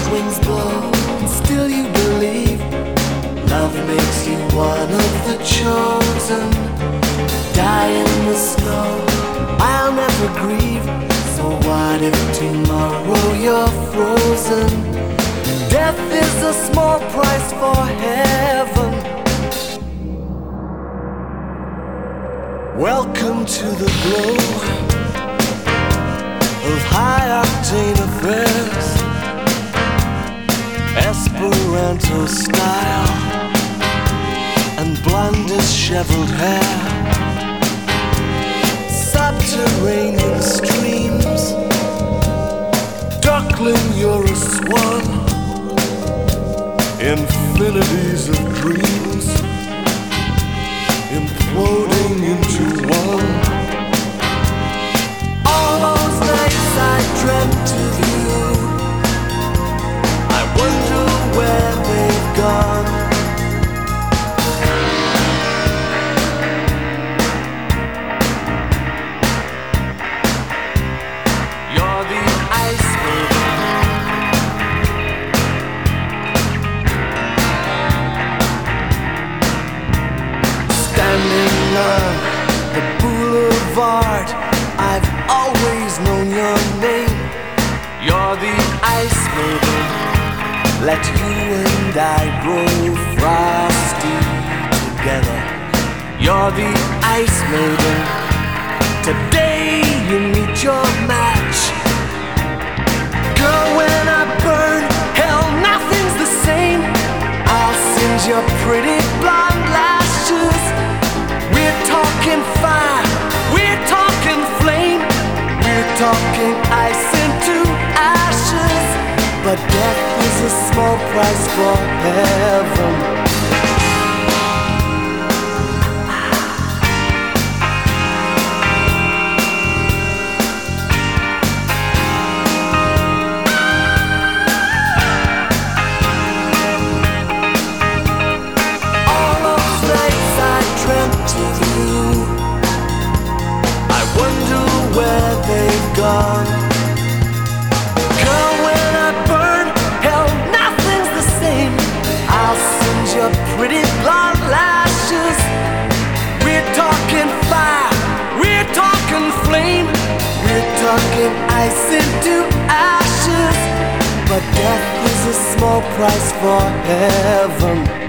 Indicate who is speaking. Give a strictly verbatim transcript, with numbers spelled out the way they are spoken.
Speaker 1: winds blow, and still you believe love makes you one of the chosen. Die in the snow, I'll never grieve. So what if tomorrow you're frozen? Death is a small price for heaven. Welcome to the glow of high-octane affairs, Esperanto style and blonde disheveled hair, subterranean streams, duckling, you're a swan, infinities of dreams imploding into one. All those nights I dreamt of you, I wonder where they've gone. You're the iceberg, standing on the boulevard, I've always known your name. You're the ice maiden, let you and I grow frosty together. You're the ice maiden, today you meet your match. Girl, when I burn, hell, nothing's the same. I'll singe your pretty blonde lashes. We're talking fire, we're talking flame, we're talking ice into ashes. But death is a small price for heaven. All those nights I dreamt of you, I wonder where they've gone. Girl, when I burn, hell, nothing's the same. I'll singe your pretty blonde lashes. We're talking fire, we're talking flame, we're talking ice into ashes. But death is a small price for heaven.